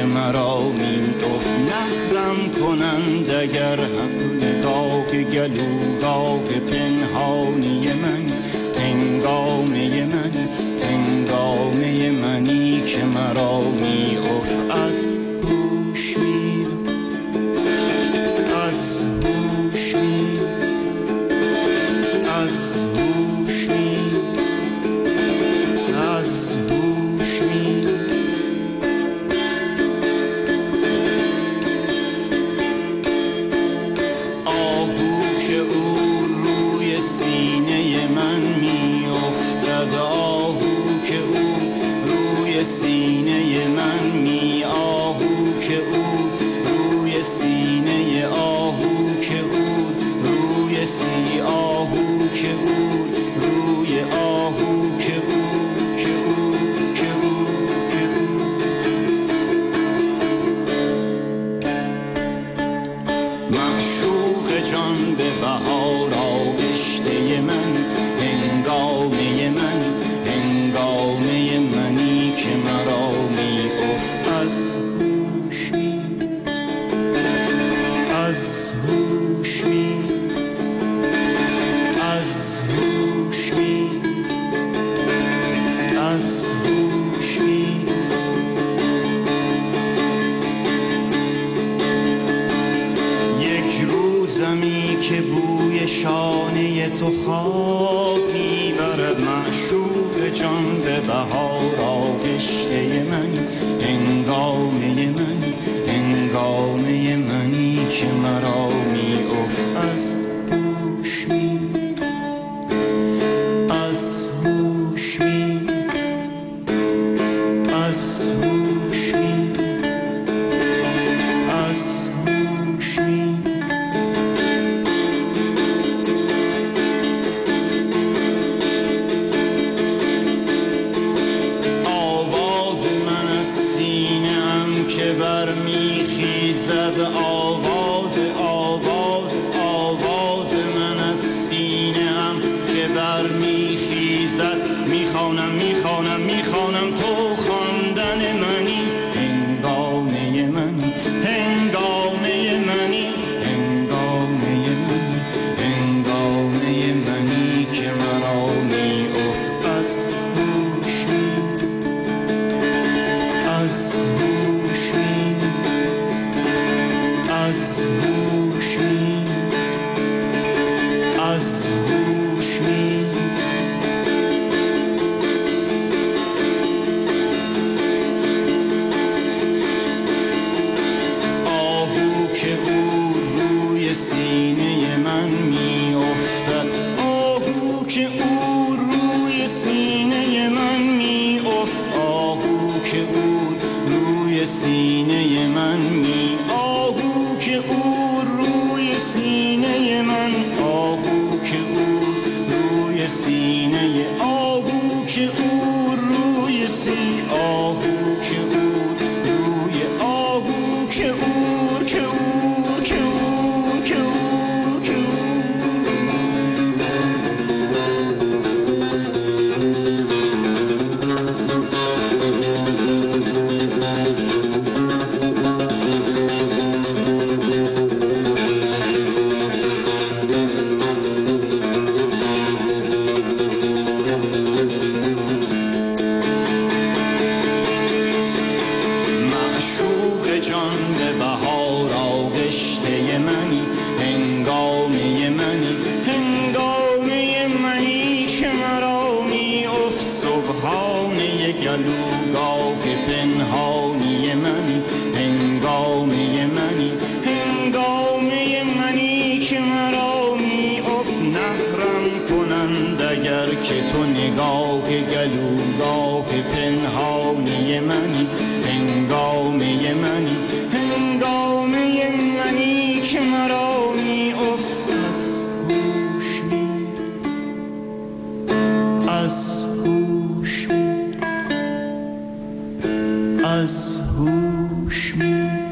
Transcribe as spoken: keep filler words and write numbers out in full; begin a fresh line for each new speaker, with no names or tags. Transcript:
که مرا میگفت نخلم کنند اگر هم نگاه گلوگاه پنهانی من، هنگامه من، هنگامه منی که مرا میگفت از هوش میرم، از هوش میرم، از هوش میرم، از هوش میرم. آهو که او روی سینه من میافتد، آهو که او روی سینه من می، آهو که او روی سینه، آهو که او روی سی، آهو که او روی، آهو که او که او که او که او. معشوق جان به بهار آغشته من، هنگامه من، هنگامه منی که مرا میگفت از هوش میرم، از هوش میرم، از هوش میرم، از هوش میرم. یک روزمی که بوی شانه تو خواب میبرد، معشوق جان به بهار آغشته من، هنگامه من، هنگامه منی که مرا میگفت از هوش میرم، از هوش میرم، از هوش میرم، از هوش میرم. آواز من از سینه‌ام که برمیخیزد، آواز، آواز، آواز من از سینه‌ام که برمیخیزد، میخوانم، میخوانم، میخوانم تو خواندن منی، هنگامه من، هنگامه منی، هنگامه من، هنگامه منی که مرا میگفت از هوش میرم، از هوش میرم، از هوش میرم، از هوش میرم. آهو که او روی سینه من میافتد، آهو که او روی سینه من میافت، آهو که او روی سینه من می، آهو که او روی سینه من، آهو که او روی سینه، آهو که او روی سی، آهو که او روی، آهو که او که او که او که او که او. معشوق جان به بهار آغشته منی، هنگامه منی، هنگامه منی که مرا میافت، سبحانه گلوگاه پنهانی منی، هنگامه منی، هنگامه منی که مرا میافت. نهرم کنند اگر که تو نگاه گلوگاه پنهانی منی، هنگامه منی، هنگامه منی که مرا میافت. از هوش میرم، از هوش میرم، از هوش میرم.